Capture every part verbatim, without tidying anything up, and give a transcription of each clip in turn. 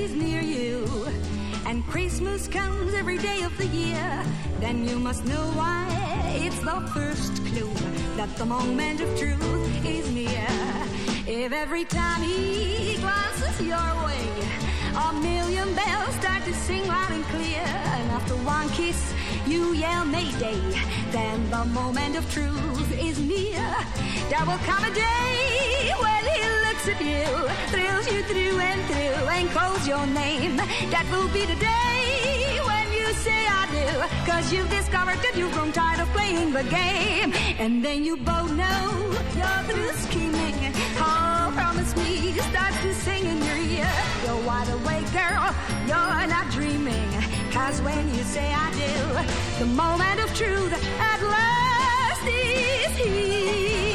is near you, and Christmas comes every day of the year, then you must know why. It's the first clue that the moment of truth is near. If every time he glances your way, a million bells start to sing loud and clear, and after one kiss you yell Mayday, then the moment of truth is near. There will come a day when he looks at you, thrills you through and through, and calls your name. That will be the day when you say I do, cause you've discovered that you've grown tired of playing the game. And then you both know you're through scheming. Oh, promise me, starts to sing in your ear. You're wide awake, girl, you're not dreaming, cause when you say I do, the moment of truth at last is here.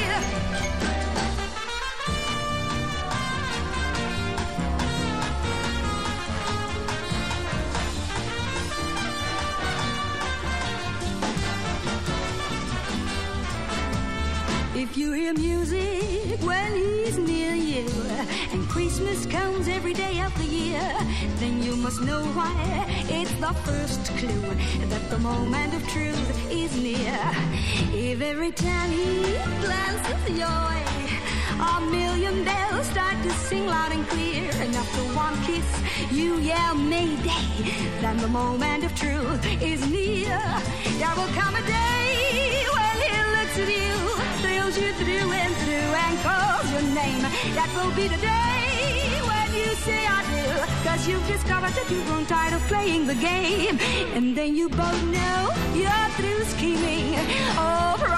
If you hear music when he's near you, and Christmas comes every day of the year, then you must know why. It's the first clue that the moment of truth is near. If every time he glances your way, a million bells start to sing loud and clear, and after one kiss you yell Mayday, then the moment of truth is near. There will come a day when he looks at you, thrills you through and through, and calls your name. That will be the day when you say I do, cause you've discovered that you've grown tired of playing the game. And then you both know you're through scheming. Oh,